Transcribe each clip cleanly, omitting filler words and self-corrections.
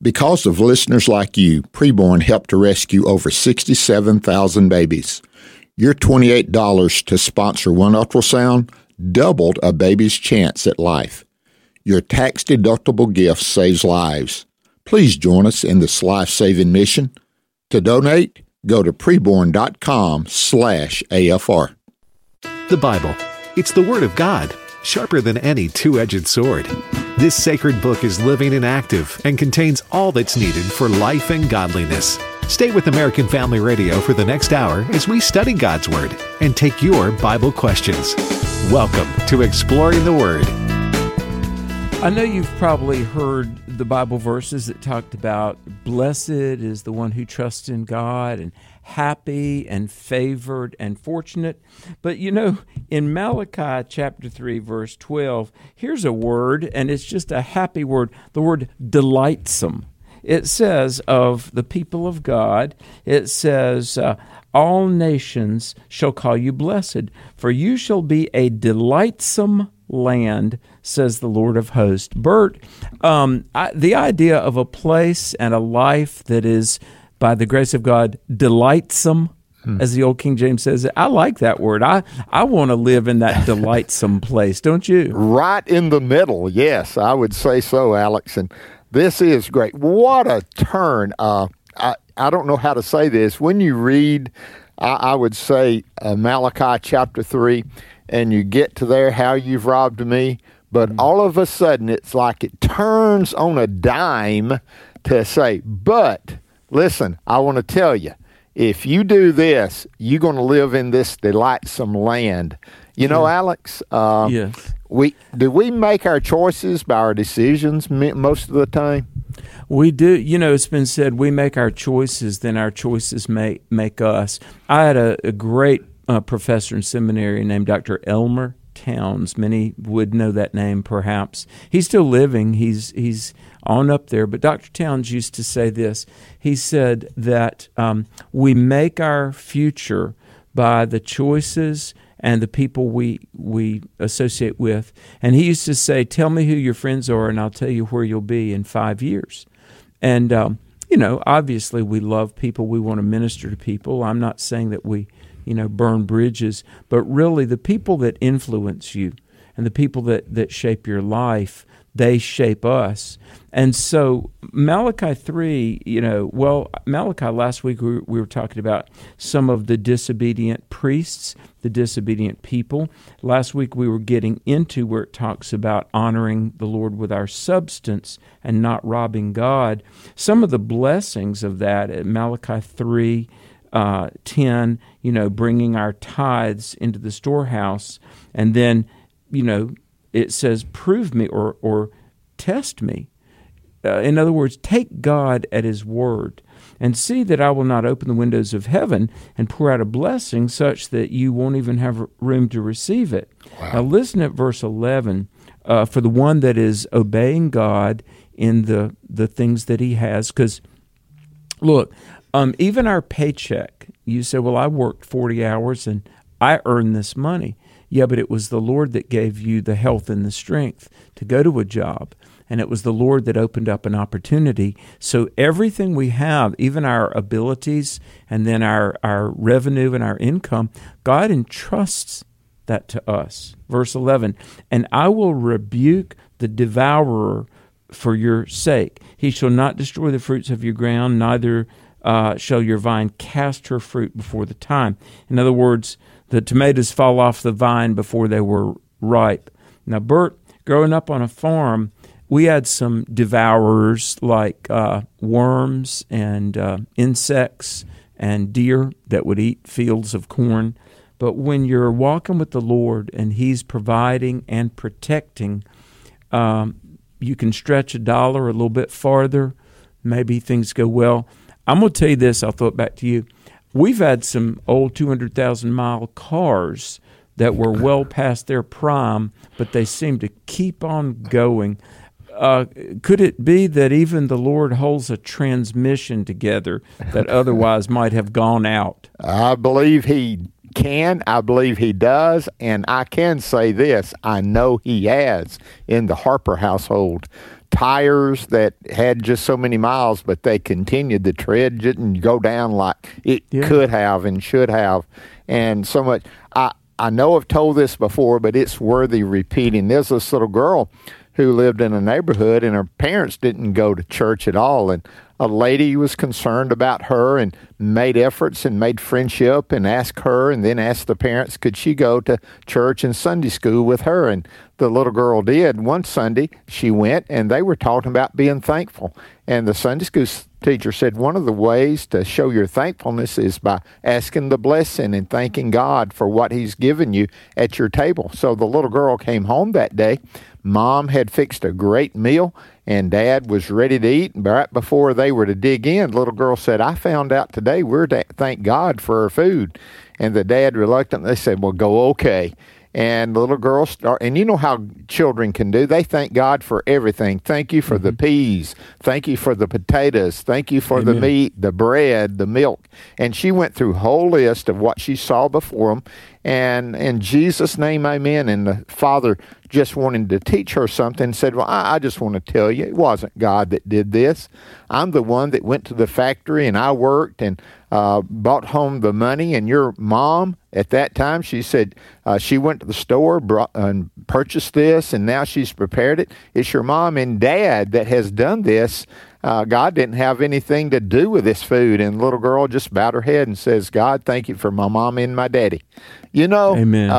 Because of listeners like you, Preborn helped to rescue over 67,000 babies. Your $28 to sponsor one ultrasound doubled a baby's chance at life. Your tax-deductible gift saves lives. Please join us in this life-saving mission. To donate, go to preborn.com/AFR. The Bible. It's the Word of God, sharper than any two-edged sword. This sacred book is living and active and contains all that's needed for life and godliness. Stay with American Family Radio for the next hour as we study God's Word and take your Bible questions. Welcome to Exploring the Word. I know you've probably heard the Bible verses that talked about blessed is the one who trusts in God, and happy and favored and fortunate. But you know, in Malachi chapter 3, verse 12, here's a word, and it's just a happy word, the word delightsome. It says of the people of God, it says, all nations shall call you blessed, for you shall be a delightsome land, says the Lord of hosts. Bert, the idea of a place and a life that is, by the grace of God, delightsome, as the old King James says it, I like that word. I want to live in that delightsome place, don't you? Right in the middle, yes, I would say so, Alex. And this is great. What a turn. I don't know how to say this. When you read, I would say, Malachi chapter 3, and you get to there, how you've robbed me, but all of a sudden it's like it turns on a dime to say, but listen, I want to tell you, if you do this, you're going to live in this delightsome land. You know, Alex, yes. Do we make our choices by our decisions most of the time? We do. You know, it's been said, we make our choices, then our choices make us. I had a great professor in seminary named Dr. Elmer Towns. Many would know that name, perhaps. He's still living. He's on up there. But Dr. Towns used to say this. He said that we make our future by the choices and the people we associate with. And he used to say, tell me who your friends are, and I'll tell you where you'll be in 5 years. And, you know, obviously we love people. We want to minister to people. I'm not saying that we burn bridges, but really the people that influence you and the people that shape your life, they shape us. And so Malachi 3, Malachi, last week we were talking about some of the disobedient priests, the disobedient people. Last week we were getting into where it talks about honoring the Lord with our substance and not robbing God. Some of the blessings of that at Malachi 3, 10, bringing our tithes into the storehouse, and then, it says, prove me or test me. In other words, take God at His word and see that I will not open the windows of heaven and pour out a blessing such that you won't even have room to receive it. Wow. Now listen at verse 11. For the one that is obeying God in the things that he has, because look, even our paycheck, you say, well, I worked 40 hours and I earned this money. Yeah, but it was the Lord that gave you the health and the strength to go to a job. And it was the Lord that opened up an opportunity. So everything we have, even our abilities and then our revenue and our income, God entrusts that to us. Verse 11, and I will rebuke the devourer for your sake. He shall not destroy the fruits of your ground, neither shall your vine cast her fruit before the time. In other words, the tomatoes fall off the vine before they were ripe. Now, Bert, growing up on a farm, we had some devourers like worms and insects and deer that would eat fields of corn. But when you're walking with the Lord and He's providing and protecting, you can stretch a dollar a little bit farther. Maybe things go well. I'm going to tell you this. I'll throw it back to you. We've had some old 200,000-mile cars that were well past their prime, but they seem to keep on going. Could it be that even the Lord holds a transmission together that otherwise might have gone out? I believe He can. I believe He does. And I can say this. I know He has in the Harper household. tires that had just so many miles, but they continued. The tread didn't go down like it could have and should have, and so much. I know I've told this before, but it's worthy repeating. There's this little girl who lived in a neighborhood, and her parents didn't go to church at all, and a lady was concerned about her and made efforts and made friendship and asked her, and then asked the parents, could she go to church and Sunday school with her? And the little girl did. One Sunday she went, and they were talking about being thankful. And the Sunday school teacher said one of the ways to show your thankfulness is by asking the blessing and thanking God for what he's given you at your table. So the little girl came home that day. Mom had fixed a great meal, and Dad was ready to eat. Right before they were to dig in, the little girl said, I found out today we're to thank God for our food. And the dad reluctantly said, well, go okay. And the little girl and you know how children can do. They thank God for everything. Thank you for the peas. Thank you for the potatoes. Thank you for the meat, the bread, the milk. And she went through a whole list of what she saw before them. And in Jesus' name, amen. And the father just wanted to teach her something, said, well, I just want to tell you, it wasn't God that did this. I'm the one that went to the factory, and I worked and brought home the money. And your mom, at that time, she said she went to the store and purchased this, and now she's prepared it. It's your mom and dad that has done this. God didn't have anything to do with this food. And the little girl just bowed her head and says, God, thank you for my mom and my daddy. You know,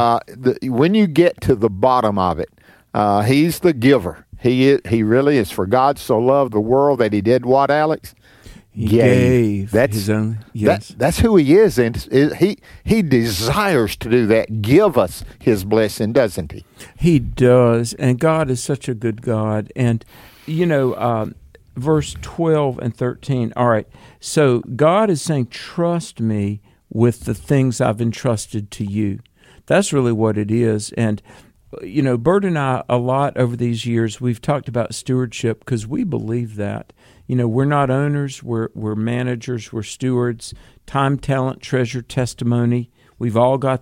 when you get to the bottom of it, he's the giver. He really is. For God so loved the world that he did what, Alex? He gave his own. Yes. That's who he is. And he desires to do that. Give us his blessing, doesn't he? He does. And God is such a good God. And, you know, verse 12 and 13. All right. So God is saying, trust me with the things I've entrusted to you. That's really what it is. And, you know, Bert and I, a lot over these years, we've talked about stewardship because we believe that. You know, we're not owners, we're managers, we're stewards. Time, talent, treasure, testimony. We've all got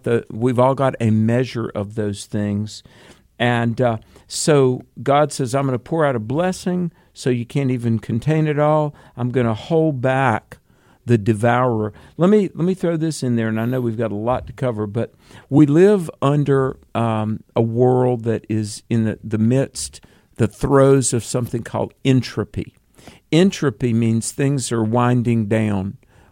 a measure of those things. And so God says, I'm going to pour out a blessing so you can't even contain it all. I'm going to hold back the devourer. Let me throw this in there, and I know we've got a lot to cover, but we live under a world that is in the midst, the throes of something called entropy. Entropy means things are winding down,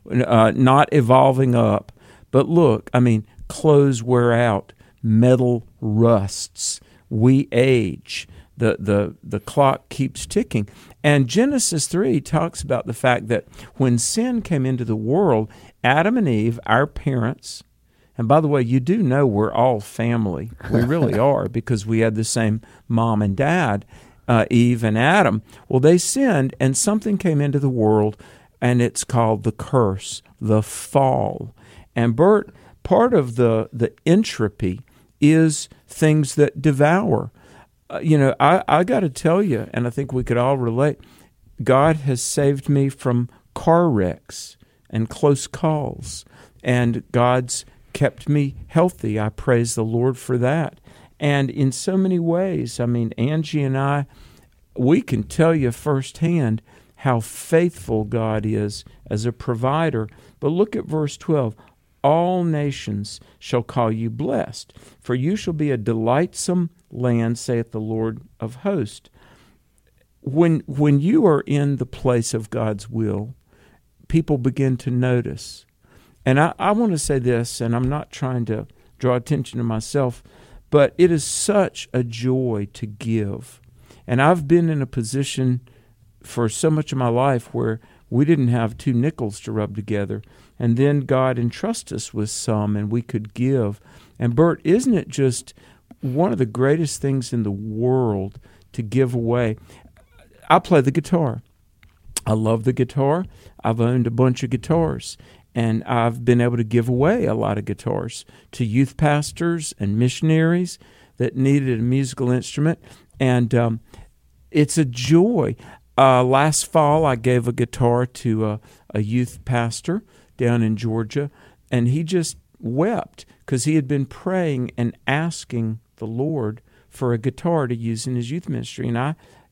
not evolving up. But look, I mean, clothes wear out, metal rusts, we age, the clock keeps ticking. And Genesis 3 talks about the fact that when sin came into the world, Adam and Eve, our parents, and by the way, you do know we're all family. We really are, because we had the same mom and dad, Eve and Adam. Well, they sinned, and something came into the world, and it's called the curse, the fall. And Bert, part of the entropy is things that devour. You know, I got to tell you, and I think we could all relate, God has saved me from car wrecks and close calls, and God's kept me healthy. I praise the Lord for that. And in so many ways, I mean, Angie and I, we can tell you firsthand how faithful God is as a provider. But look at verse 12. All nations shall call you blessed, for you shall be a delightsome land, saith the Lord of hosts. When you are in the place of God's will, people begin to notice. And I want to say this, and I'm not trying to draw attention to myself, but it is such a joy to give. And I've been in a position for so much of my life where we didn't have two nickels to rub together. And then God entrusted us with some, and we could give. And Bert, isn't it just one of the greatest things in the world to give away? I play the guitar. I love the guitar. I've owned a bunch of guitars, and I've been able to give away a lot of guitars to youth pastors and missionaries that needed a musical instrument. And it's a joy. Last fall, I gave a guitar to a youth pastor down in Georgia, and he just wept because he had been praying and asking the Lord for a guitar to use in his youth ministry. And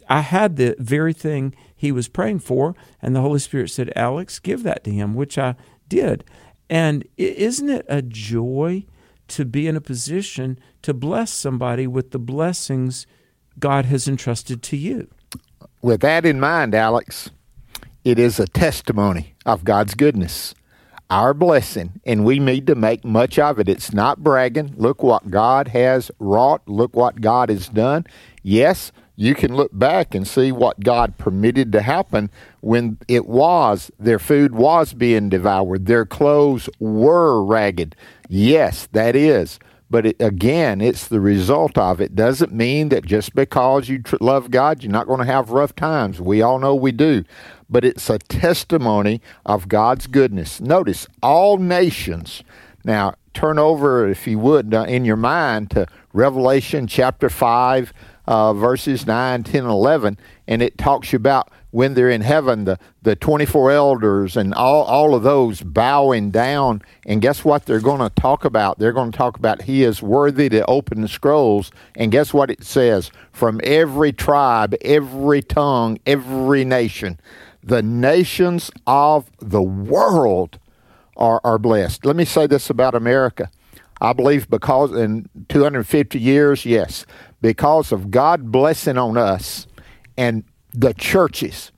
I had the very thing he was praying for, and the Holy Spirit said, Alex, give that to him, which I did. And isn't it a joy to be in a position to bless somebody with the blessings God has entrusted to you? With that in mind, Alex, it is a testimony of God's goodness, our blessing, and we need to make much of it. It's not bragging. Look what God has wrought. Look what God has done. Yes, you can look back and see what God permitted to happen when their food was being devoured. Their clothes were ragged. Yes, that is. But again, it's the result of it. Doesn't mean that just because you love God, you're not going to have rough times. We all know we do. But it's a testimony of God's goodness. Notice, all nations. Now, turn over, if you would, in your mind to Revelation chapter 5, verses 9, 10, and 11, and it talks about when they're in heaven, the 24 elders and all of those bowing down, and guess what they're going to talk about? They're going to talk about He is worthy to open the scrolls, and guess what it says? From every tribe, every tongue, every nation. The nations of the world are blessed. Let me say this about America. I believe because in 250 years, yes, because of God blessing on us and the churches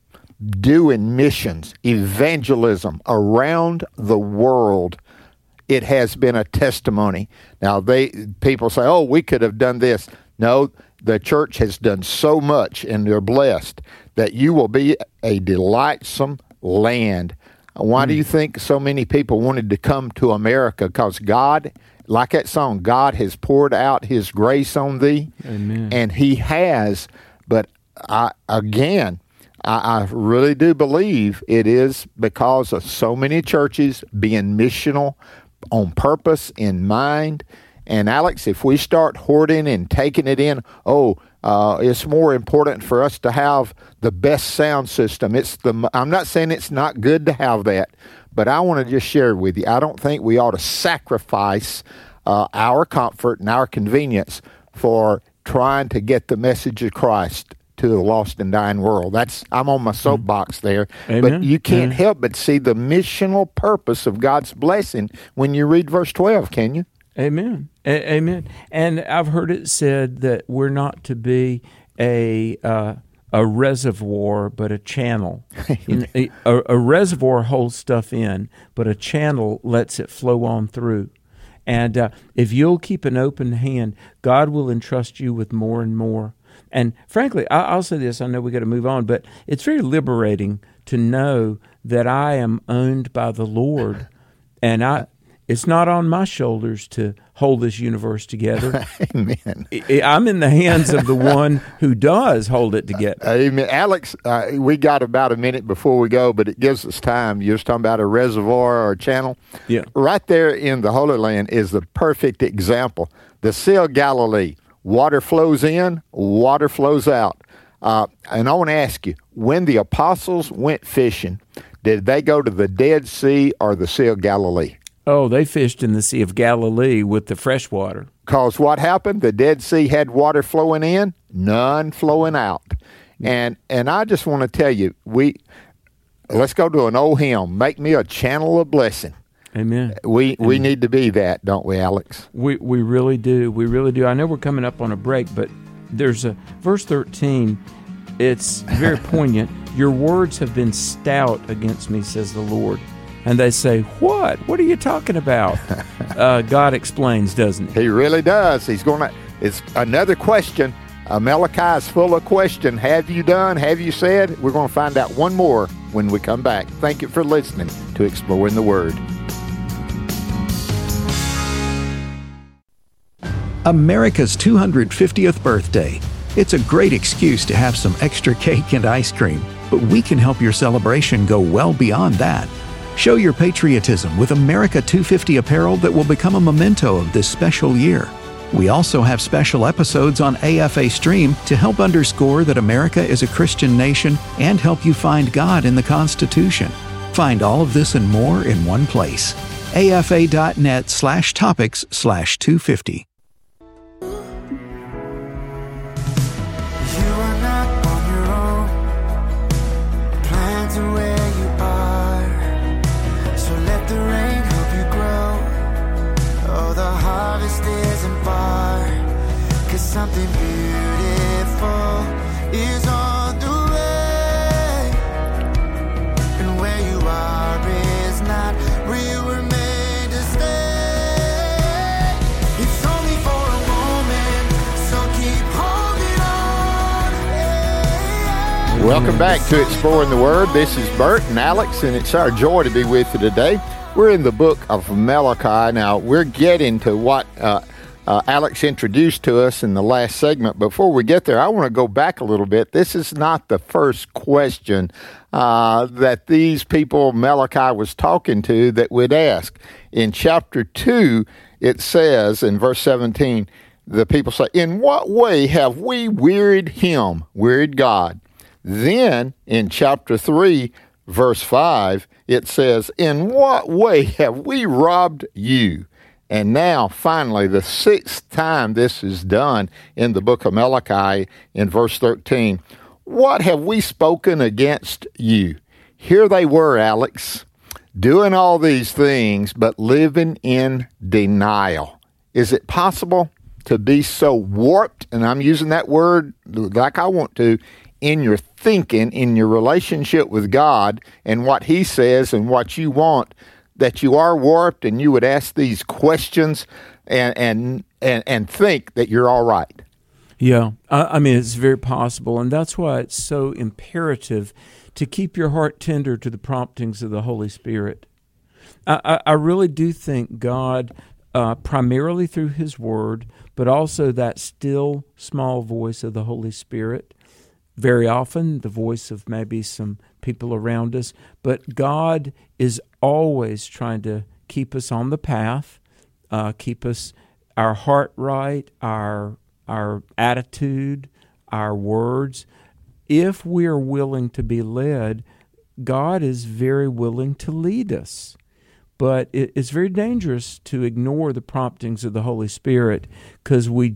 doing missions, evangelism around the world, it has been a testimony. Now, people say, oh, we could have done this. No, the church has done so much, and they're blessed that you will be a delightsome land. Why do you think so many people wanted to come to America? Because God, like that song, God has poured out His grace on thee. Amen. And He has. But I really do believe it is because of so many churches being missional on purpose, in mind. And Alex, if we start hoarding and taking it in, it's more important for us to have the best sound system. I'm not saying it's not good to have that, but I want to just share with you. I don't think we ought to sacrifice our comfort and our convenience for trying to get the message of Christ to the lost and dying world. I'm on my soapbox there. Amen. But you can't help but see the missional purpose of God's blessing when you read verse 12, can you? Amen. Amen. And I've heard it said that we're not to be a reservoir, but a channel. A reservoir holds stuff in, but a channel lets it flow on through. And if you'll keep an open hand, God will entrust you with more and more. And frankly, I'll say this, I know we got to move on, but it's very liberating to know that I am owned by the Lord, and it's not on my shoulders to hold this universe together. Amen. I'm in the hands of the one who does hold it together. Amen. Alex, we got about a minute before we go, but it gives us time. You're talking about a reservoir or a channel. Yeah. Right there in the Holy Land is the perfect example. The Sea of Galilee. Water flows in, water flows out. And I want to ask you, when the apostles went fishing, did they go to the Dead Sea or the Sea of Galilee? Oh, they fished in the Sea of Galilee with the fresh water. Because what happened? The Dead Sea had water flowing in, none flowing out. And I just want to tell you, let's go to an old hymn, Make Me a Channel of Blessing. Amen. We need to be that, don't we, Alex? We really do. We really do. I know we're coming up on a break, but there's a verse 13. It's very poignant. Your words have been stout against me, says the Lord. And they say, what? What are you talking about? God explains, doesn't he? He really does. It's another question. Malachi is full of question. Have you done? Have you said? We're going to find out one more when we come back. Thank you for listening to Exploring the Word. America's 250th birthday. It's a great excuse to have some extra cake and ice cream, but we can help your celebration go well beyond that. Show your patriotism with America 250 apparel that will become a memento of this special year. We also have special episodes on AFA Stream to help underscore that America is a Christian nation and help you find God in the Constitution. Find all of this and more in one place. afa.net/topics/250. You are not on your something beautiful is on the way, and where you are is not where you were made to stay. It's only for a moment, so keep holding on. Welcome back to Exploring the Word. This is Bert and Alex, and it's our joy to be with you today. We're in the book of Malachi. Now, we're getting to what Alex introduced to us in the last segment. Before we get there, I want to go back a little bit. This is not the first question that these people Malachi was talking to that would ask. In chapter 2, it says in verse 17, the people say, "In what way have we wearied him," wearied God? Then in chapter 3, verse 5, it says, "In what way have we robbed you?" And now, finally, the sixth time this is done in the book of Malachi in verse 13. "What have we spoken against you?" Here they were, Alex, doing all these things, but living in denial. Is it possible to be so warped, and I'm using that word like I want to, in your thinking, in your relationship with God and what He says and what you want, that you are warped and you would ask these questions and think that you're all right? Yeah, I mean, it's very possible, and that's why it's so imperative to keep your heart tender to the promptings of the Holy Spirit. I really do think God, primarily through His Word, but also that still small voice of the Holy Spirit, very often the voice of maybe some people around us, but God is always trying to keep us on the path, keep us, our heart right, our attitude, our words. If we are willing to be led, God is very willing to lead us. But it's very dangerous to ignore the promptings of the Holy Spirit, because we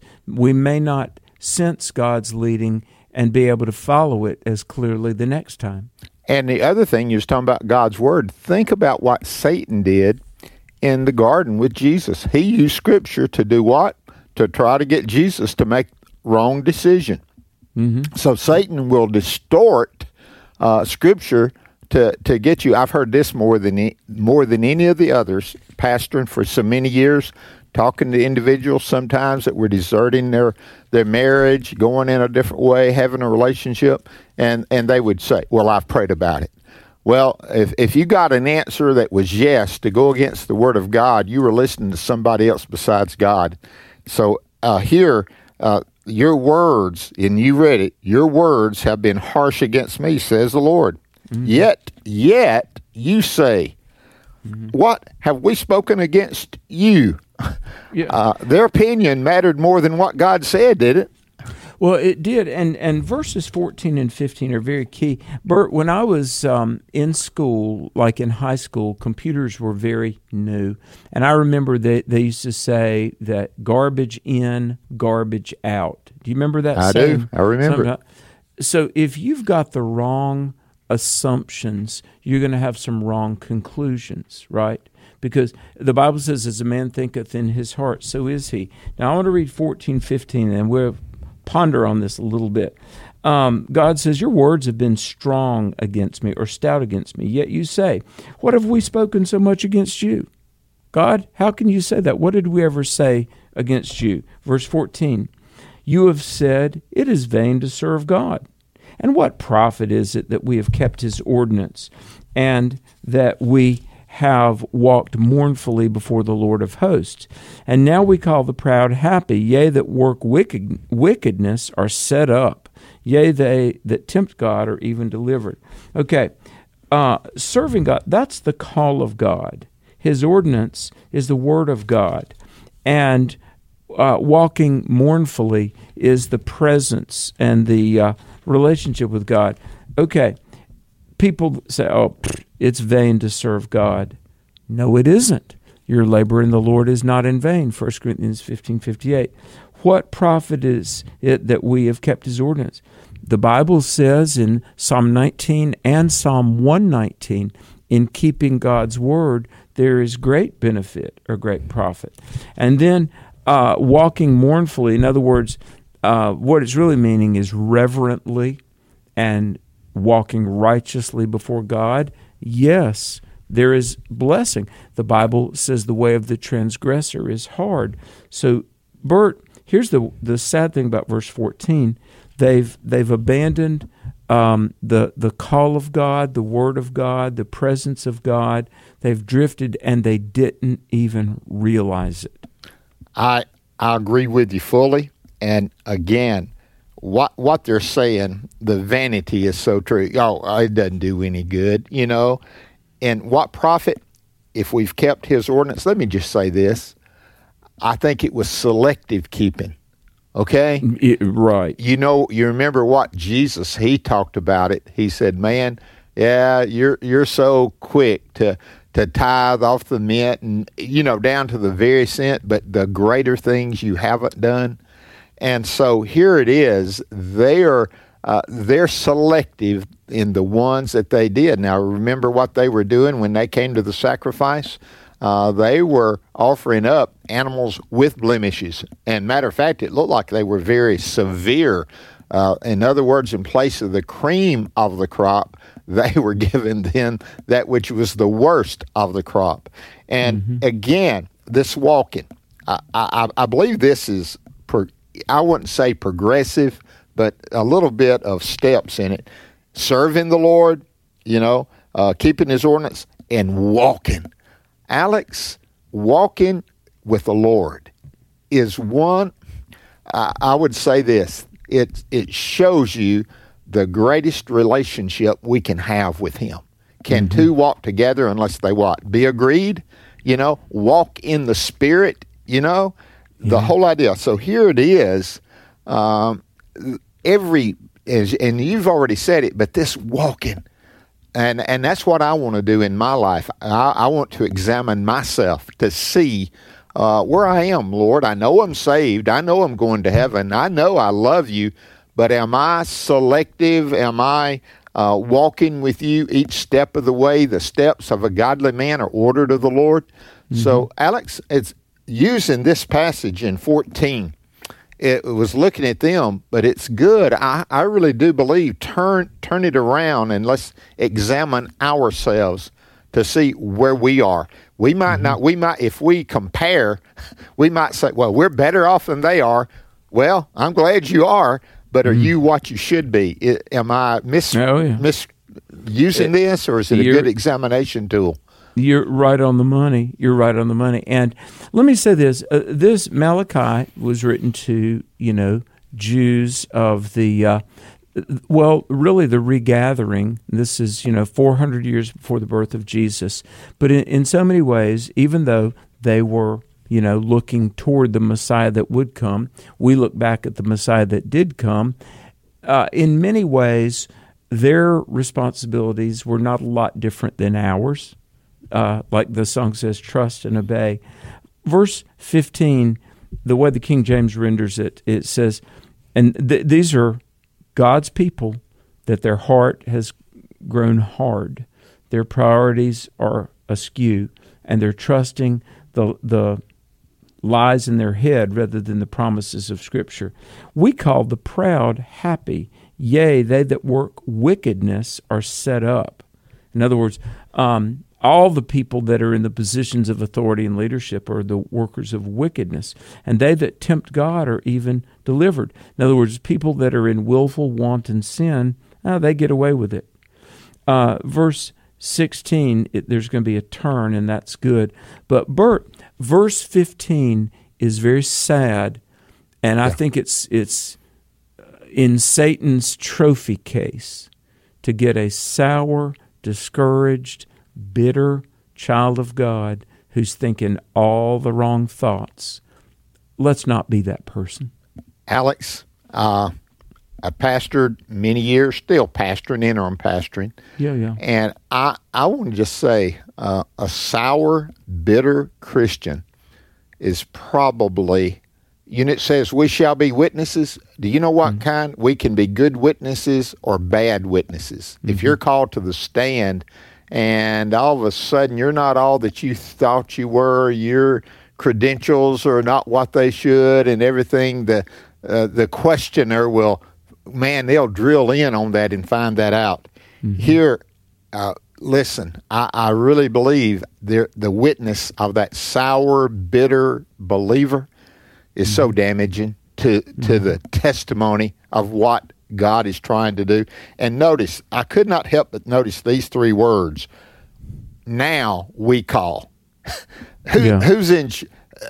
may not sense God's leading and be able to follow it as clearly the next time. And the other thing, you was talking about God's Word. Think about what Satan did in the garden with Jesus. He used Scripture to do what? To try to get Jesus to make wrong decision. Mm-hmm. So Satan will distort Scripture to get you. I've heard this more than any of the others, pastoring for so many years, talking to individuals sometimes that were deserting their marriage, going in a different way, having a relationship, and they would say, "Well, I've prayed about it." Well, if you got an answer that was yes to go against the Word of God, you were listening to somebody else besides God. So here, your words, and you read it, your words have been harsh against me, says the Lord. Mm-hmm. Yet you say, mm-hmm. What have we spoken against you? Yeah. Their opinion mattered more than what God said, did it? Well, it did, and verses 14 and 15 are very key. Bert, when I was in school, like in high school, computers were very new, and I remember that they used to say that garbage in, garbage out. Do you remember that saying? I do. I remember it. So if you've got the wrong assumptions, you're going to have some wrong conclusions, right? Because the Bible says, as a man thinketh in his heart, so is he. Now, I want to read 14, 15, and we'll ponder on this a little bit. God says, your words have been strong against me, or stout against me, yet you say, what have we spoken so much against you? God, how can you say that? What did we ever say against you? Verse 14, you have said, it is vain to serve God. And what profit is it that we have kept his ordinance, and that we have walked mournfully before the Lord of hosts? And now we call the proud happy, yea, that work wickedness are set up, yea, they that tempt God are even delivered. Okay, serving God, that's the call of God. His ordinance is the word of God. And walking mournfully is the presence and the relationship with God. Okay, people say, oh, it's vain to serve God. No, it isn't. Your labor in the Lord is not in vain, 1 Corinthians 15:58. What profit is it that we have kept his ordinance? The Bible says in Psalm 19 and Psalm 119, in keeping God's word, there is great benefit or great profit. And then walking mournfully. In other words, what it's really meaning is reverently and walking righteously before God. Yes, there is blessing. The Bible says the way of the transgressor is hard. So, Bert, here's the sad thing about verse 14. They've abandoned the call of God, the Word of God, the presence of God. They've drifted, and they didn't even realize it. I agree with you fully. And again, what they're saying, the vanity is so true. Oh, it doesn't do any good, you know. And what profit if we've kept his ordinance? Let me just say this. I think it was selective keeping. Okay? Right. You know, you remember what Jesus, he talked about it. He said, man, yeah, you're so quick to tithe off the mint and, you know, down to the very cent, but the greater things you haven't done. And so here it is. They're selective in the ones that they did. Now, remember what they were doing when they came to the sacrifice? They were offering up animals with blemishes. And matter of fact, it looked like they were very severe. In other words, in place of the cream of the crop, they were given then that which was the worst of the crop. And again, this walking, I believe this is, I wouldn't say progressive, but a little bit of steps in it. Serving the Lord, you know, keeping his ordinance, and walking. Alex, walking with the Lord is one, I would say this, it shows you the greatest relationship we can have with him. Can two walk together unless they what? Be agreed? You know, walk in the Spirit, you know, the whole idea. So here it is, and you've already said it, but this walking, and that's what I want to do in my life. I want to examine myself to see where I am, Lord. I know I'm saved. I know I'm going to heaven. I know I love you, but am I selective? Am I walking with you each step of the way? The steps of a godly man are ordered of the Lord. So, Alex, it's using this passage in 14. It was looking at them, but it's good. I really do believe turn it around and let's examine ourselves to see where we are. We might not, if we compare, we might say, well, we're better off than they are. Well, I'm glad you are, but are you what you should be? Am I misusing this, or is it a good examination tool? You're right on the money. You're right on the money. And let me say this. This Malachi was written to, Jews of the, really the regathering. This is, 400 years before the birth of Jesus. But in so many ways, even though they were, looking toward the Messiah that would come, we look back at the Messiah that did come. In many ways, their responsibilities were not a lot different than ours. Like the song says, trust and obey. Verse 15, the way the King James renders it, it says, and these are God's people, that their heart has grown hard. Their priorities are askew, and they're trusting the lies in their head rather than the promises of Scripture. We call the proud happy. Yea, they that work wickedness are set up. In other words, all the people that are in the positions of authority and leadership are the workers of wickedness, and they that tempt God are even delivered. In other words, people that are in willful, wanton sin, they get away with it. Verse 16, there's going to be a turn, and that's good. But Bert, verse 15 is very sad, and I think it's in Satan's trophy case to get a sour, discouraged, bitter child of God who's thinking all the wrong thoughts. Let's not be that person. Alex, I pastored many years, still pastoring, interim pastoring. Yeah. And I want to just say a sour, bitter Christian is probably, it says we shall be witnesses. Do you know what kind? We can be good witnesses or bad witnesses. If you're called to the stand and all of a sudden you're not all that you thought you were, you're credentials are not what they should and everything, the questioner will, they'll drill in on that and find that out. Mm-hmm. Here, listen, I really believe the witness of that sour, bitter believer is so damaging to the testimony of what God is trying to do. And notice, I could not help but notice these three words. Now we call. Who's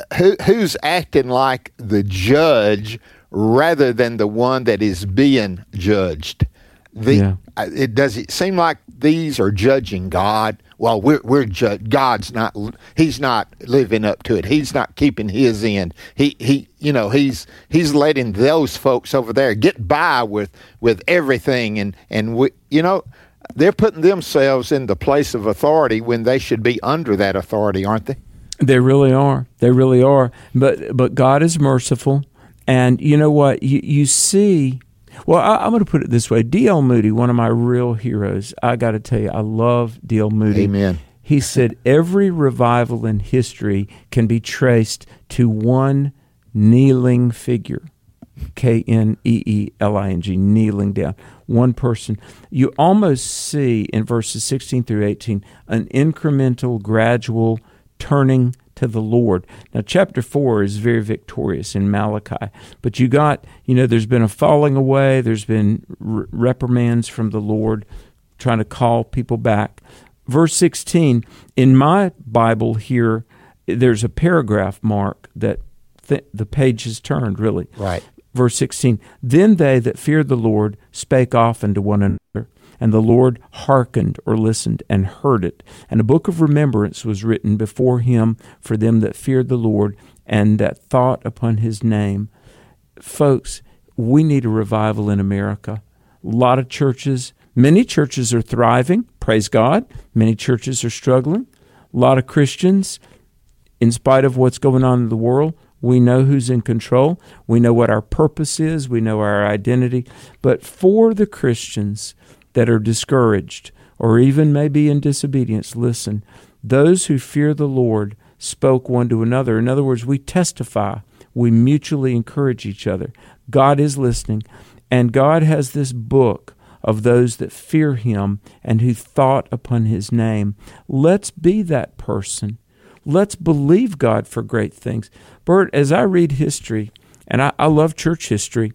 acting like the judge rather than the one that is being judged? Does it seem like these are judging God? Well, we're God's not. He's not living up to it. He's not keeping his end. He's letting those folks over there get by with everything, and we, they're putting themselves in the place of authority when they should be under that authority, aren't they? They really are. They really are. But God is merciful, and you know what you see. Well, I'm going to put it this way. D.L. Moody, one of my real heroes, I got to tell you, I love D.L. Moody. Amen. He said, every revival in history can be traced to one kneeling figure, K-N-E-E-L-I-N-G, kneeling down, one person. You almost see in verses 16 through 18 an incremental, gradual turning to the Lord. Now, chapter 4 is very victorious in Malachi, but you got, there's been a falling away, there's been reprimands from the Lord trying to call people back. Verse 16, in my Bible here, there's a paragraph mark that the page has turned, really. Right. Verse 16, then they that feared the Lord spake often to one another, and the Lord hearkened or listened and heard it. And a book of remembrance was written before him for them that feared the Lord and that thought upon his name. Folks, we need a revival in America. A lot of churches, many churches are thriving, praise God. Many churches are struggling. A lot of Christians, in spite of what's going on in the world, we know who's in control. We know what our purpose is. We know our identity. But for the Christians that are discouraged or even maybe in disobedience, listen, those who fear the Lord spoke one to another. In other words, we testify. We mutually encourage each other. God is listening, and God has this book of those that fear him and who thought upon his name. Let's be that person. Let's believe God for great things. Bert, as I read history, and I love church history,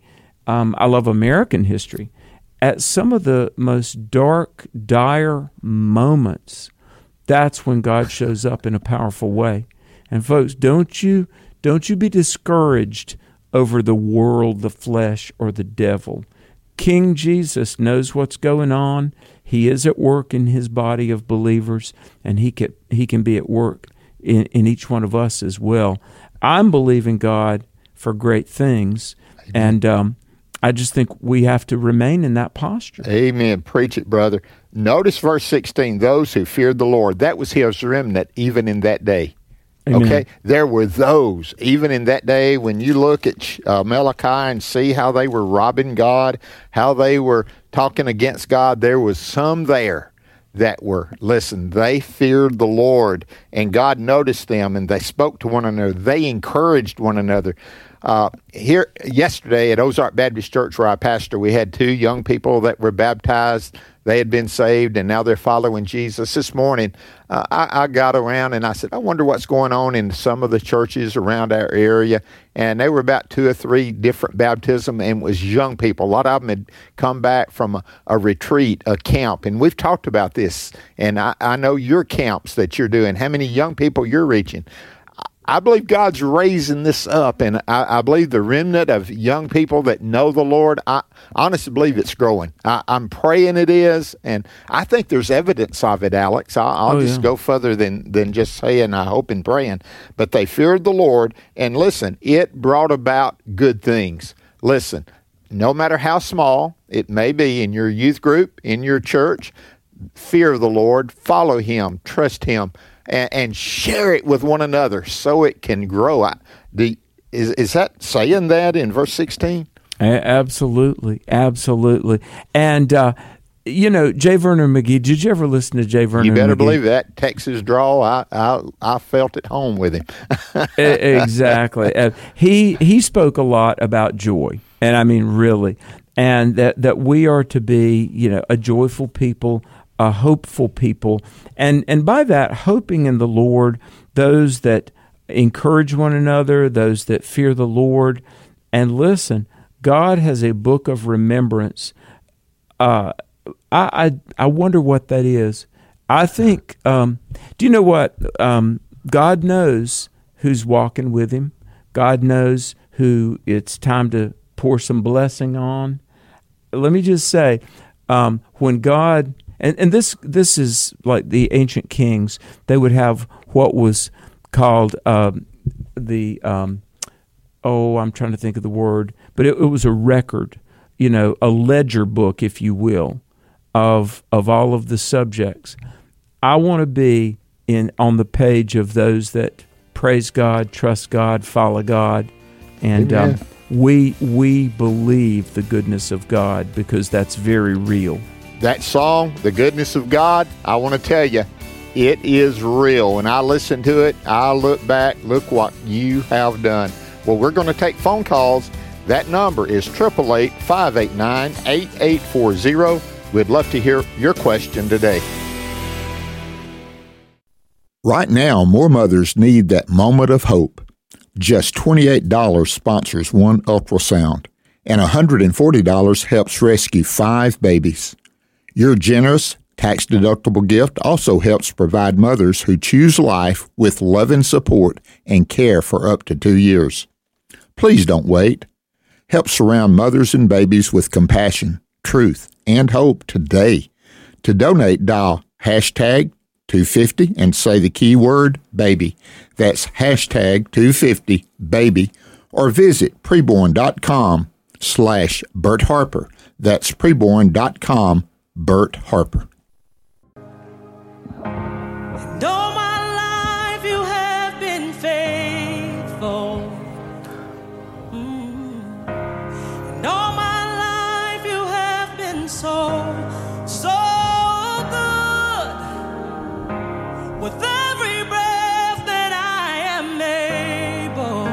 I love American history, at some of the most dark, dire moments, that's when God shows up in a powerful way. And folks, don't you be discouraged over the world, the flesh, or the devil. King Jesus knows what's going on. He is at work in his body of believers, and he can be at work in each one of us as well. I'm believing God for great things, and I just think we have to remain in that posture. Amen. Preach it, brother. Notice verse 16, those who feared the Lord. That was his remnant even in that day. Amen. Okay? There were those, even in that day, when you look at Malachi and see how they were robbing God, how they were talking against God, there was some there that were, listen, they feared the Lord, and God noticed them, and they spoke to one another. They encouraged one another. Here yesterday at Ozark Baptist Church, where I pastor, we had 2 young people that were baptized. They had been saved, and now they're following Jesus. This morning, I got around and I said, I wonder what's going on in some of the churches around our area. And there were about 2 or 3 different baptisms, and it was young people. A lot of them had come back from a retreat, a camp. And we've talked about this, and I know your camps that you're doing, how many young people you're reaching. I believe God's raising this up, and I believe the remnant of young people that know the Lord, I honestly believe it's growing. I'm praying it is, and I think there's evidence of it, Alex. I'll just go further than just saying I hope and praying. But they feared the Lord, and listen, it brought about good things. Listen, no matter how small it may be in your youth group, in your church, fear the Lord, follow him, trust him, and share it with one another so it can grow. Is that saying that in verse 16? Absolutely, absolutely. And J. Vernon McGee, did you ever listen to J. Vernon McGee? You better believe that Texas drawl, I felt at home with him. Exactly. He spoke a lot about joy, and I mean really, and that we are to be, a joyful people, a hopeful people, and by that, hoping in the Lord, those that encourage one another, those that fear the Lord. And listen, God has a book of remembrance. I wonder what that is. I think, do you know what? God knows who's walking with him. God knows who it's time to pour some blessing on. Let me just say, when God, and this is like the ancient kings, they would have what was called I'm trying to think of the word, but it was a record, a ledger book, if you will, of all of the subjects. I want to be on the page of those that praise God, trust God, follow God, and we believe the goodness of God because that's very real. That song, The Goodness of God, I want to tell you, it is real. When I listen to it, I look back, look what you have done. Well, we're going to take phone calls. That number is 888-589-8840. We'd love to hear your question today. Right now, more mothers need that moment of hope. Just $28 sponsors one ultrasound, and $140 helps rescue 5 babies. Your generous, tax-deductible gift also helps provide mothers who choose life with love and support and care for up to 2 years. Please don't wait. Help surround mothers and babies with compassion, truth, and hope today. To donate, dial #250 and say the keyword baby. That's #250baby, or visit preborn.com/Bert Harper. That's preborn.com Bert Harper. And all my life you have been faithful. And all my life you have been so good. With every breath that I am able,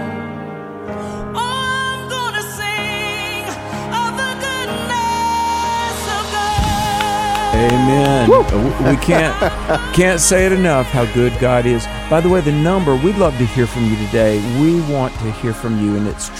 I'm gonna sing of the goodness of God. Amen. We can't say it enough how good God is. By the way, the number, we'd love to hear from you today. We want to hear from you, and it's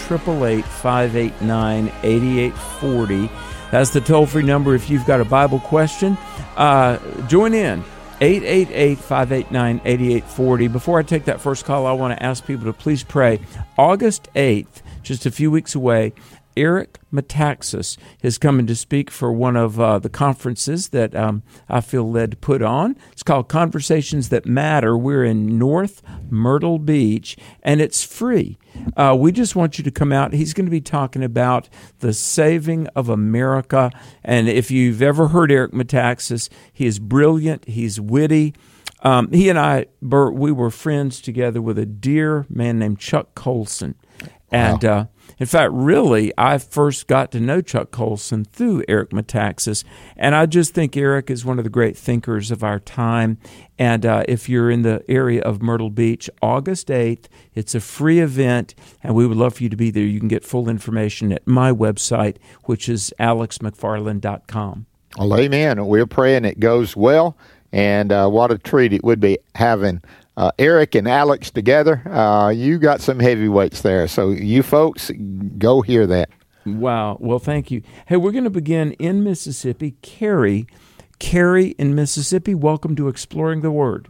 888-589-8840. That's the toll-free number if you've got a Bible question. Join in, 888-589-8840. Before I take that first call, I want to ask people to please pray. August 8th, just a few weeks away, Eric Metaxas is coming to speak for one of the conferences that I feel led to put on. It's called Conversations That Matter. We're in North Myrtle Beach, and it's free. We just want you to come out. He's going to be talking about the saving of America. And if you've ever heard Eric Metaxas, he is brilliant. He's witty. He and I, Bert, we were friends together with a dear man named Chuck Colson. And in fact, really, I first got to know Chuck Colson through Eric Metaxas, and I just think Eric is one of the great thinkers of our time. And if you're in the area of Myrtle Beach, August 8th, it's a free event, and we would love for you to be there. You can get full information at my website, which is alexmcfarland.com. Well, amen. We're praying it goes well, and what a treat it would be having Eric and Alex together. You got some heavyweights there, so you folks go hear that. Wow. Well, thank you. Hey, we're going to begin in Mississippi. Carrie in Mississippi, welcome to Exploring the Word.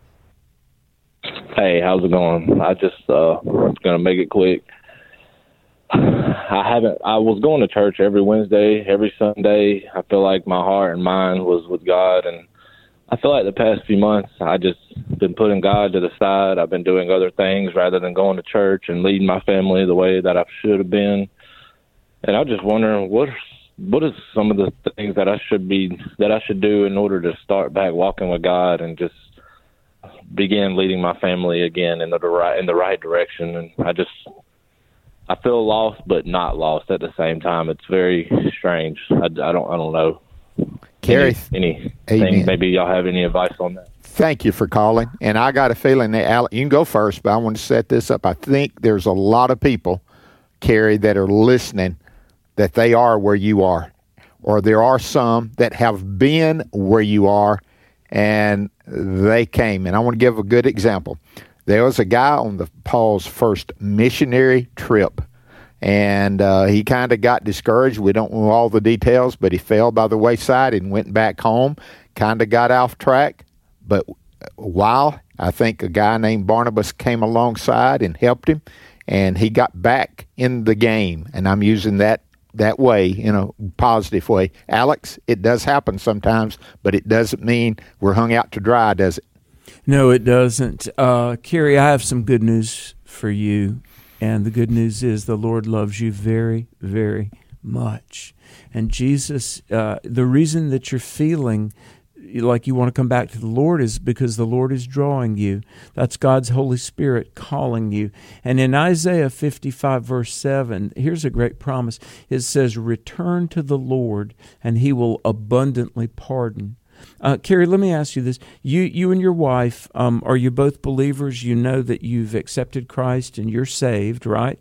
Hey, how's it going? I just going to make it quick. I was going to church every Wednesday, every Sunday. I feel like my heart and mind was with God, and I feel like the past few months I just been putting God to the side. I've been doing other things rather than going to church and leading my family the way that I should have been. And I'm just wondering what is some of the things that I should do in order to start back walking with God and just begin leading my family again in the right direction. And I feel lost but not lost at the same time. It's very strange. I don't know. Carrie, anything, amen. maybe y'all have any advice on that? Thank you for calling. And I got a feeling that, Alex, you can go first, but I want to set this up. I think there's a lot of people, Carrie, that are listening that they are where you are. Or there are some that have been where you are and they came. And I want to give a good example. There was a guy on Paul's first missionary trip. And he kind of got discouraged. We don't know all the details, but he fell by the wayside and went back home, kind of got off track. But while I think a guy named Barnabas came alongside and helped him, and he got back in the game. And I'm using that way, in a positive way. Alex, it does happen sometimes, but it doesn't mean we're hung out to dry, does it? No, it doesn't. Carrie, I have some good news for you. And the good news is the Lord loves you very, very much. And Jesus, the reason that you're feeling like you want to come back to the Lord is because the Lord is drawing you. That's God's Holy Spirit calling you. And in Isaiah 55, verse 7, here's a great promise. It says, return to the Lord, and he will abundantly pardon. Carrie, let me ask you this. You and your wife, are you both believers? You know that you've accepted Christ and you're saved, right?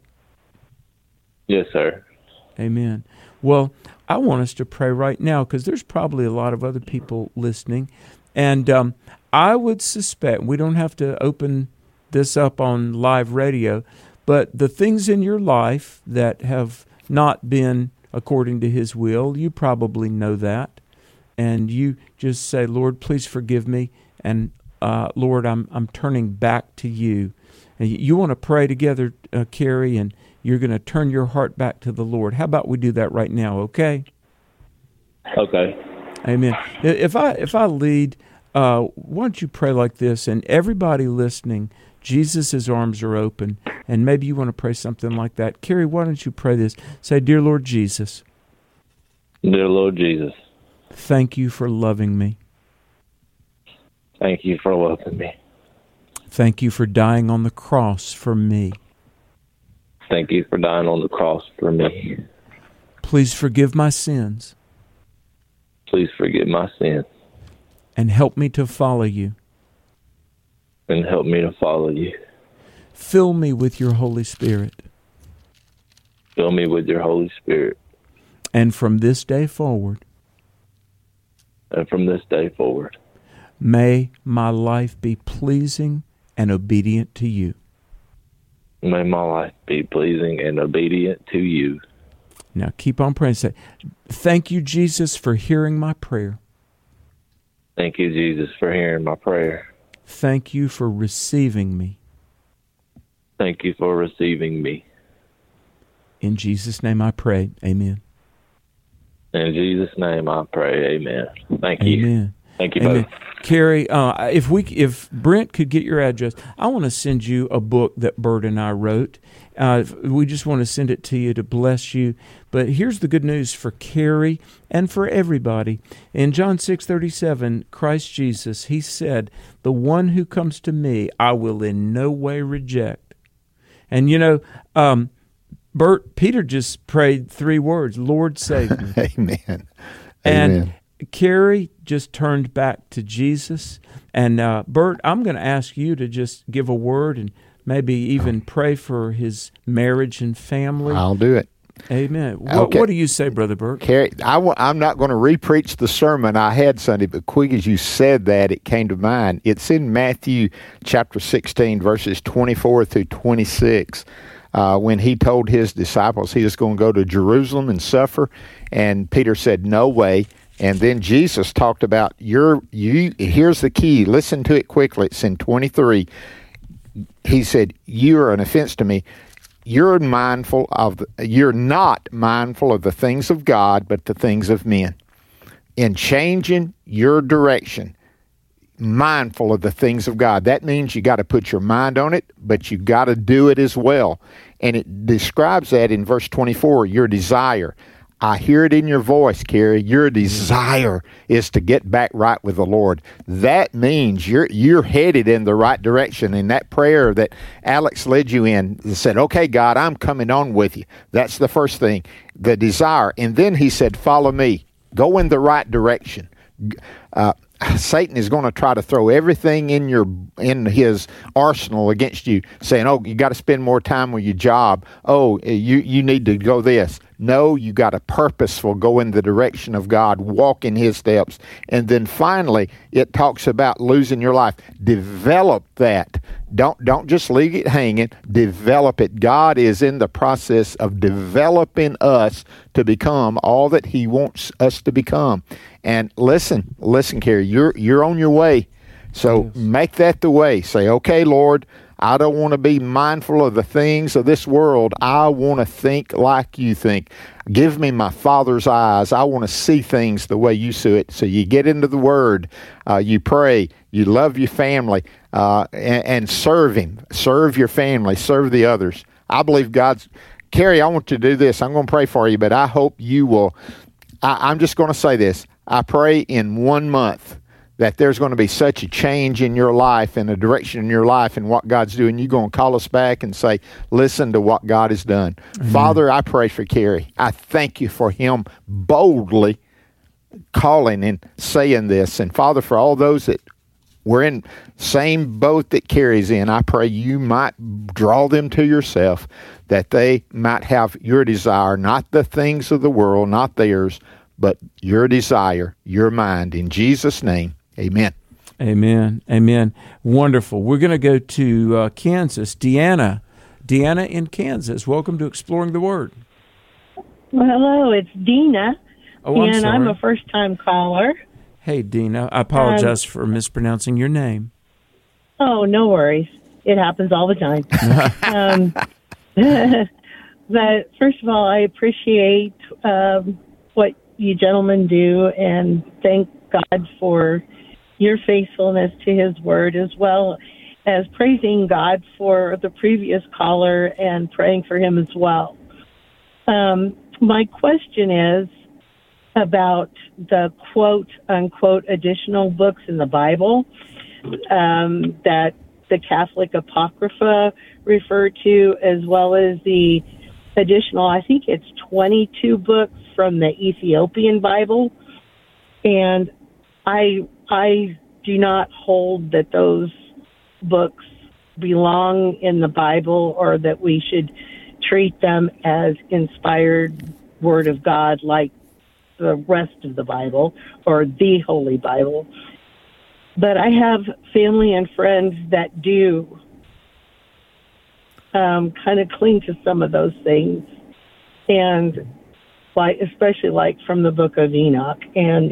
Yes, sir. Amen. Well, I want us to pray right now because there's probably a lot of other people listening. And I would suspect, we don't have to open this up on live radio, but the things in your life that have not been according to his will, you probably know that. And you just say, Lord, please forgive me. And Lord, I'm turning back to you. And you want to pray together, Carrie, and you're going to turn your heart back to the Lord. How about we do that right now, okay? Okay. Amen. If I lead, why don't you pray like this? And everybody listening, Jesus' arms are open. And maybe you want to pray something like that. Carrie, why don't you pray this? Say, Dear Lord Jesus. Dear Lord Jesus. Thank you for loving me. Thank you for loving me. Thank you for dying on the cross for me. Thank you for dying on the cross for me. Please forgive my sins. Please forgive my sins. And help me to follow you. And help me to follow you. Fill me with your Holy Spirit. Fill me with your Holy Spirit. And from this day forward. And from this day forward. May my life be pleasing and obedient to you. May my life be pleasing and obedient to you. Now keep on praying. Say, thank you, Jesus, for hearing my prayer. Thank you, Jesus, for hearing my prayer. Thank you for receiving me. Thank you for receiving me. In Jesus' name I pray. Amen. In Jesus' name I pray. Amen. Thank you. Amen. Thank you, Amen. both. Carrie, if Brent could get your address, I want to send you a book that Bert and I wrote. We just want to send it to you to bless you. But here's the good news for Carrie and for everybody. In John 6:37, Christ Jesus, he said, the one who comes to me, I will in no way reject. And Bert, Peter just prayed 3 words, Lord, save me. Amen. And Amen. Carrie just turned back to Jesus. And Bert, I'm going to ask you to just give a word and maybe even pray for his marriage and family. I'll do it. Amen. Okay. What do you say, Brother Bert? Carrie, I'm not going to re-preach the sermon I had Sunday, but quick as you said that, it came to mind. It's in Matthew chapter 16, verses 24 through 26. When he told his disciples he was going to go to Jerusalem and suffer, and Peter said, no way. And then Jesus talked about, here's the key. Listen to it quickly. It's in 23. He said, you are an offense to me. You're not mindful of the things of God, but the things of men. In changing your direction, mindful of the things of God. That means you got to put your mind on it, but you got to do it as well. And it describes that in verse 24, your desire. I hear it in your voice, Carrie. Your desire is to get back right with the Lord. That means you're headed in the right direction. And that prayer that Alex led you in said, okay, God, I'm coming on with you. That's the first thing, the desire. And then he said, follow me. Go in the right direction. Satan is going to try to throw everything in his arsenal against you, saying, "Oh, you got to spend more time with your job. Oh, you need to go this." No, you got to purposeful go in the direction of God, walk in His steps, and then finally, it talks about losing your life. Develop that. Don't just leave it hanging. Develop it. God is in the process of developing us to become all that He wants us to become. And listen, Carrie, you're on your way. So make that the way. Say, "Okay, Lord, I don't want to be mindful of the things of this world. I want to think like you think. Give me my Father's eyes. I want to see things the way you see it." So you get into the Word, you pray, you love your family, and serve Him. Serve your family, serve the others. I believe Carrie, I want you to do this. I'm going to pray for you, but I hope you will. I'm just going to say this. I pray in 1 month that there's going to be such a change in your life and a direction in your life and what God's doing. You're going to call us back and say, "Listen to what God has done." Mm-hmm. Father, I pray for Carrie. I thank you for him boldly calling and saying this. And Father, for all those that were in same boat that Carrie's in, I pray you might draw them to yourself, that they might have your desire, not the things of the world, not theirs, but your desire, your mind. In Jesus' name, amen. Amen. Amen. Wonderful. We're going to go to Kansas. Deanna in Kansas. Welcome to Exploring the Word. Well, hello, it's Dina, I'm sorry. I'm a first-time caller. Hey, Dina. I apologize for mispronouncing your name. Oh, no worries. It happens all the time. But first of all, I appreciate what you gentlemen do, and thank God for your faithfulness to His Word, as well as praising God for the previous caller and praying for him as well. My question is about the quote-unquote additional books in the Bible that the Catholic Apocrypha refer to, as well as the additional, I think it's 22 books from the Ethiopian Bible. And I do not hold that those books belong in the Bible, or that we should treat them as inspired Word of God like the rest of the Bible or the Holy Bible. But I have family and friends that do kind of cling to some of those things, and especially from the Book of Enoch. And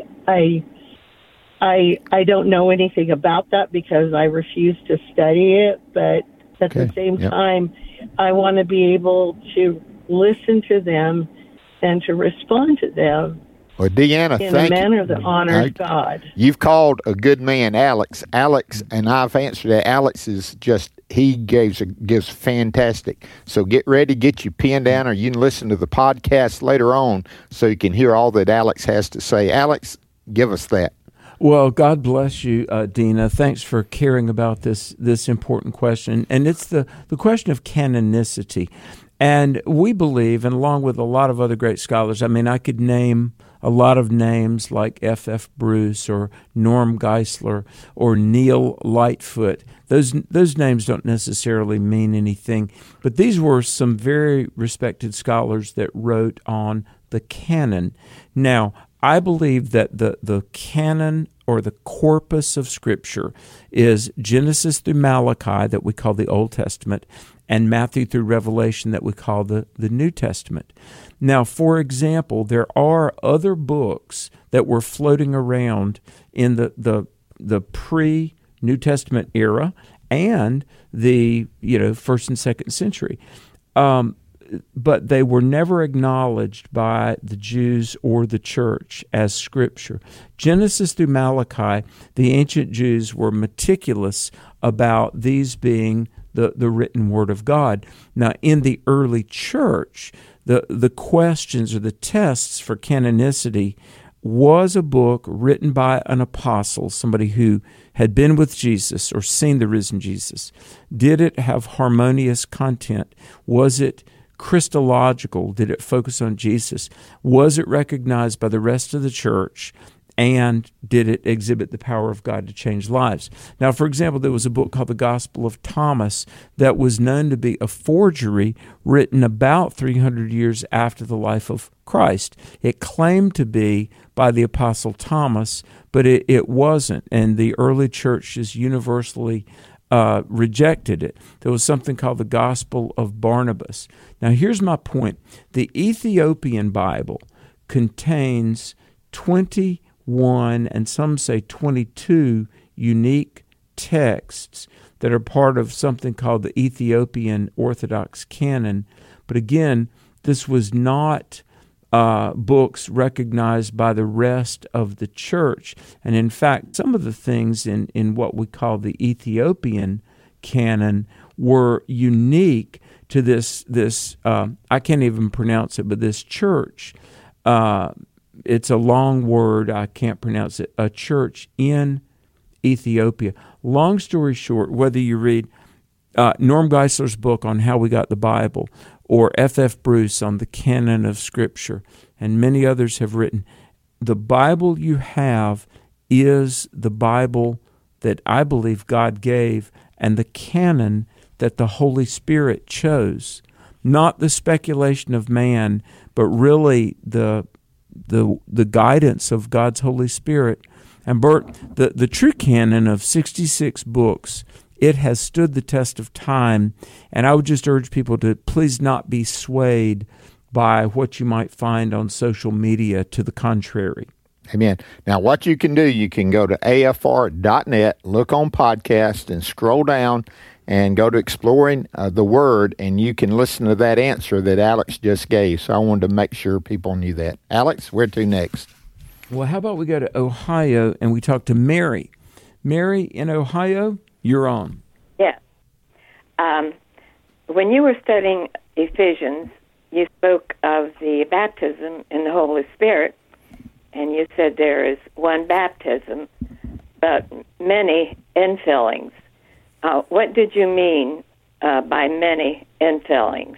I don't know anything about that because I refuse to study it, but at the same time, I want to be able to listen to them and to respond to them. Well, Deanna, in a manner that honors God. You've called a good man, Alex. Alex, and I've answered that. Alex is just, he gives fantastic. So get ready, get your pen down, or you can listen to the podcast later on so you can hear all that Alex has to say. Alex, give us that. Well, God bless you, Dina. Thanks for caring about this important question. And it's the question of canonicity. And we believe, and along with a lot of other great scholars, I could name a lot of names like F.F. Bruce or Norm Geisler or Neil Lightfoot. Those names don't necessarily mean anything, but these were some very respected scholars that wrote on the canon. Now, I believe that the canon or the corpus of Scripture is Genesis through Malachi, that we call the Old Testament, and Matthew through Revelation, that we call the New Testament. Now, for example, there are other books that were floating around in the pre-New Testament era and the first and second century. But they were never acknowledged by the Jews or the church as Scripture. Genesis through Malachi, the ancient Jews were meticulous about these being the written Word of God. Now, in the early church, the questions or the tests for canonicity was a book written by an apostle, somebody who had been with Jesus or seen the risen Jesus. Did it have harmonious content? Was it Christological? Did it focus on Jesus? Was it recognized by the rest of the church and did it exhibit the power of God to change lives? Now, for example, there was a book called The Gospel of Thomas that was known to be a forgery written about 300 years after the life of Christ. It claimed to be by the Apostle Thomas, but it wasn't, and the early church just universally rejected it. There was something called the Gospel of Barnabas. Now, here's my point. The Ethiopian Bible contains 21, and some say 22, unique texts that are part of something called the Ethiopian Orthodox Canon. But again, this was not books recognized by the rest of the church. And in fact, some of the things in what we call the Ethiopian canon were unique to this I can't even pronounce it, but this church. It's a long word, I can't pronounce it, a church in Ethiopia. Long story short, whether you read Norm Geisler's book on how we got the Bible, or F.F. Bruce on the canon of Scripture, and many others have written, the Bible you have is the Bible that I believe God gave, and the canon that the Holy Spirit chose. Not the speculation of man, but really the guidance of God's Holy Spirit. And Bert, the true canon of 66 books, it has stood the test of time, and I would just urge people to please not be swayed by what you might find on social media to the contrary. Amen. Now, what you can do, you can go to afr.net, look on podcast, and scroll down and go to Exploring the Word, and you can listen to that answer that Alex just gave. So I wanted to make sure people knew that. Alex, where to next? Well, how about we go to Ohio and we talk to Mary. Mary in Ohio, you're on. Yeah. When you were studying Ephesians, you spoke of the baptism in the Holy Spirit, and you said there is one baptism, but many infillings. What did you mean by many infillings?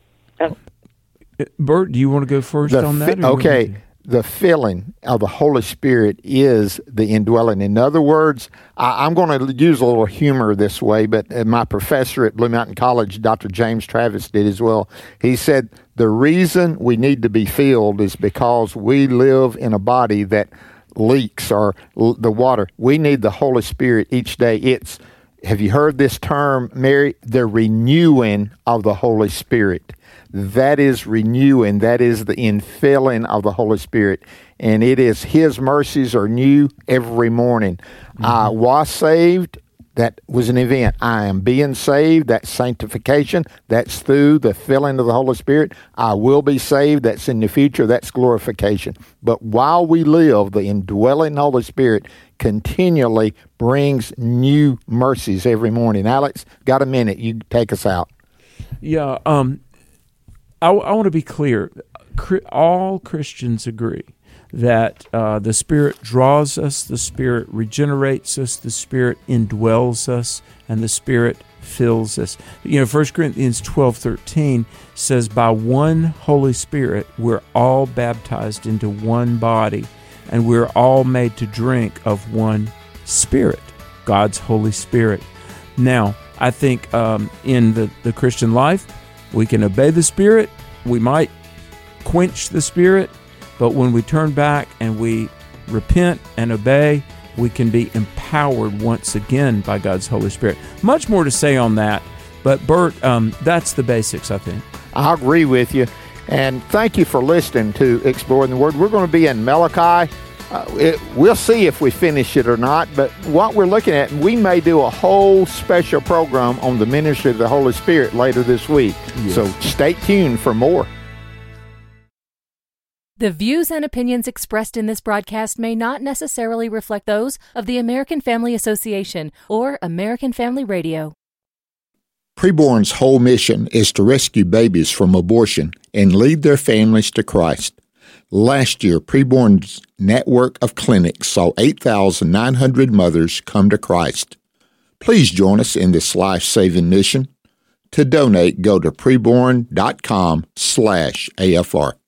Bert, do you want to go first on that? Okay. The filling of the Holy Spirit is the indwelling. In other words, I'm going to use a little humor this way, but my professor at Blue Mountain College, Dr. James Travis, did as well. He said, the reason we need to be filled is because we live in a body that leaks or the water. We need the Holy Spirit each day. Have you heard this term, Mary? The renewing of the Holy Spirit. That is renewing. That is the infilling of the Holy Spirit. And it is His mercies are new every morning. I was saved. That was an event. I am being saved. That's sanctification. That's through the filling of the Holy Spirit. I will be saved. That's in the future. That's glorification. But while we live, the indwelling Holy Spirit continually brings new mercies every morning. Alex, got a minute. You take us out. Yeah, I want to be clear. All Christians agree that the Spirit draws us, the Spirit regenerates us, the Spirit indwells us, and the Spirit fills us. 1 Corinthians 12:13 says, by one Holy Spirit, we're all baptized into one body, and we're all made to drink of one Spirit, God's Holy Spirit. Now, I think in the Christian life, we can obey the Spirit. We might quench the Spirit, but when we turn back and we repent and obey, we can be empowered once again by God's Holy Spirit. Much more to say on that, but Bert, that's the basics, I think. I agree with you, and thank you for listening to Exploring the Word. We're going to be in Malachi. We'll see if we finish it or not, but what we're looking at, we may do a whole special program on the ministry of the Holy Spirit later this week. Yes. So stay tuned for more. The views and opinions expressed in this broadcast may not necessarily reflect those of the American Family Association or American Family Radio. Preborn's whole mission is to rescue babies from abortion and lead their families to Christ. Last year, Preborn's network of clinics saw 8,900 mothers come to Christ. Please join us in this life-saving mission. To donate, go to preborn.com/AFR.